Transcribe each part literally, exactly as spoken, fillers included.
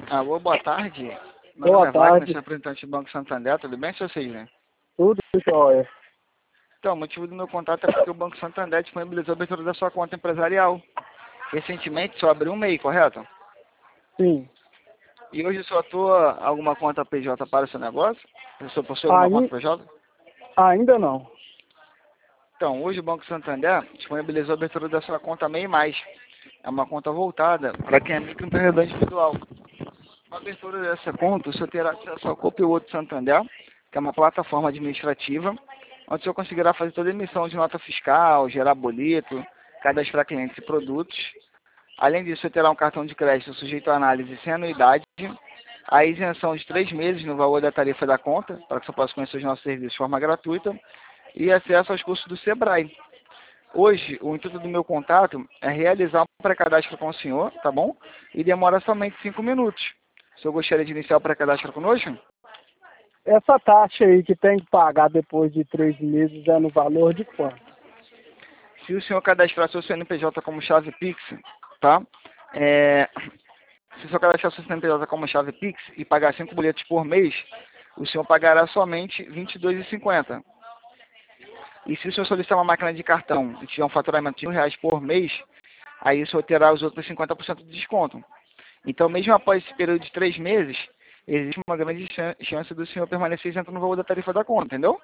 Alô, boa tarde. Meu nome Boa é Wagner, tarde. sou representante do Banco Santander, tudo bem, seu Cisne? Tudo jóia. Então, o motivo do meu contato é porque o Banco Santander disponibilizou a abertura da sua conta empresarial. Recentemente, só abriu um MEI, correto? Sim. E hoje só atua alguma conta P J para o seu negócio? Você possui alguma conta Aí, P J? ainda não. Então, hoje o Banco Santander disponibilizou a abertura da sua conta MEI+. É uma conta voltada para quem é microempreendedor individual. Com a abertura dessa conta, o senhor terá acesso ao Conteúdo Santander, que é uma plataforma administrativa, onde o senhor conseguirá fazer toda a emissão de nota fiscal, gerar boleto, cadastrar clientes e produtos. Além disso, você terá um cartão de crédito sujeito a análise sem anuidade, a isenção de três meses no valor da tarifa da conta, para que você possa conhecer os nossos serviços de forma gratuita, e acesso aos cursos do Sebrae. Hoje, o intuito do meu contato é realizar um pré-cadastro com o senhor, tá bom? E demora somente cinco minutos. O senhor gostaria de iniciar o pré-cadastro conosco? Essa taxa aí que tem que pagar depois de três meses é no valor de quanto? Se o senhor cadastrar seu C N P J como chave Pix, tá? É, se o senhor cadastrar seu C N P J como chave Pix e pagar cinco boletos por mês, o senhor pagará somente vinte e dois reais e cinquenta centavos. E se o senhor solicitar uma máquina de cartão e tiver um faturamento de mil reais por mês, aí o senhor terá os outros cinquenta por cento de desconto. Então, mesmo após esse período de três meses, existe uma grande chan- chance do senhor permanecer isento no valor da tarifa da conta, entendeu?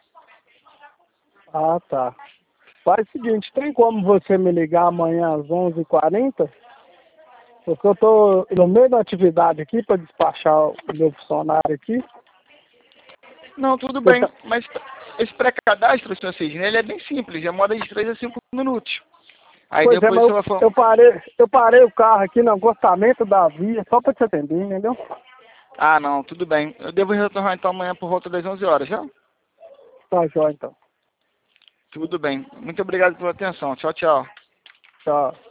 Ah, tá. Faz o seguinte, tem como você me ligar amanhã às onze e quarenta? Porque eu tô no meio da atividade aqui para despachar o meu funcionário aqui. Não, tudo Você bem, tá- mas esse pré-cadastro, senhor Cisne, ele é bem simples, demora de três a cinco minutos. Aí Pois é, depois mas o eu, senhor vai eu falar, parei, eu parei o carro aqui no acostamento da via só para te atender, entendeu? ah, não, tudo bem. Eu devo retornar então amanhã por volta das onze horas, já? Tá jóia então. Tudo bem. Muito obrigado pela atenção. Tchau, tchau. Tchau.